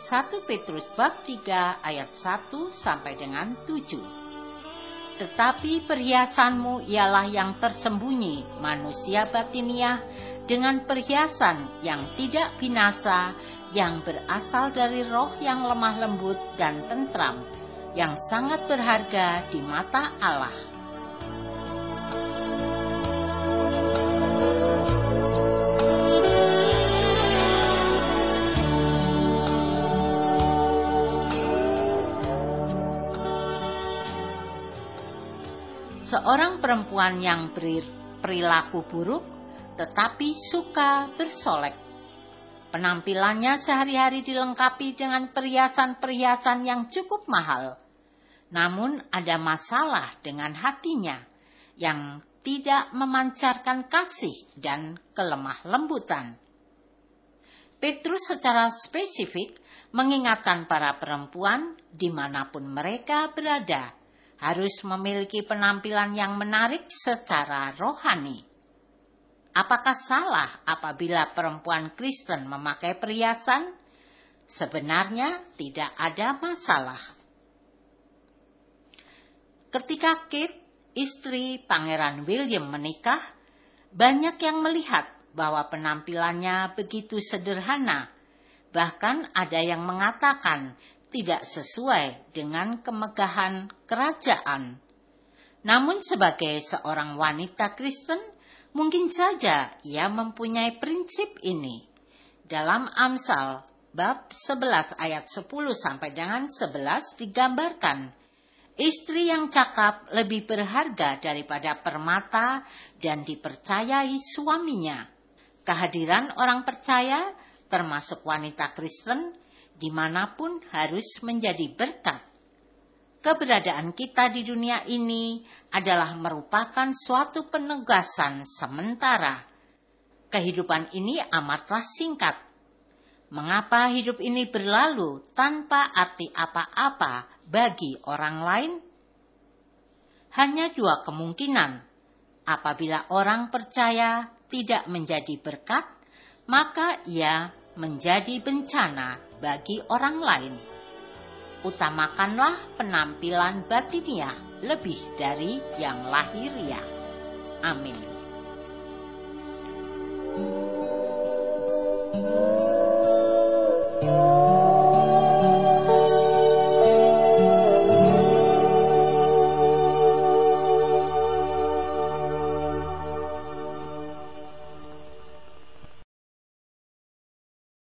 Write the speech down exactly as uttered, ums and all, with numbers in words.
satu Petrus bab tiga ayat satu sampai dengan tujuh. Tetapi perhiasanmu ialah yang tersembunyi, manusia batiniah, dengan perhiasan yang tidak binasa, yang berasal dari roh yang lemah lembut dan tentram, yang sangat berharga di mata Allah. Seorang perempuan yang berperilaku buruk tetapi suka bersolek. Penampilannya sehari-hari dilengkapi dengan perhiasan-perhiasan yang cukup mahal. Namun ada masalah dengan hatinya yang tidak memancarkan kasih dan kelemah lembutan. Petrus secara spesifik mengingatkan para perempuan dimanapun mereka berada, harus memiliki penampilan yang menarik secara rohani. Apakah salah apabila perempuan Kristen memakai perhiasan? Sebenarnya tidak ada masalah. Ketika Kate, istri Pangeran William, menikah, banyak yang melihat bahwa penampilannya begitu sederhana. Bahkan ada yang mengatakan tidak sesuai dengan kemegahan kerajaan. Namun sebagai seorang wanita Kristen, mungkin saja ia mempunyai prinsip ini. Dalam Amsal bab sebelas ayat sepuluh sampai dengan sebelas digambarkan, istri yang cakap lebih berharga daripada permata dan dipercayai suaminya. Kehadiran orang percaya, termasuk wanita Kristen, dimanapun harus menjadi berkat. Keberadaan kita di dunia ini adalah merupakan suatu penegasan sementara. Kehidupan ini amatlah singkat. Mengapa hidup ini berlalu tanpa arti apa-apa bagi orang lain? Hanya dua kemungkinan. Apabila orang percaya tidak menjadi berkat, maka ia menjadi bencana bagi orang lain. Utamakanlah penampilan batiniah lebih dari yang lahiriah. Amin.